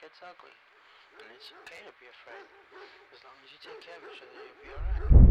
gets ugly. And it's okay to be afraid, as long as you take care of each other, you'll be alright.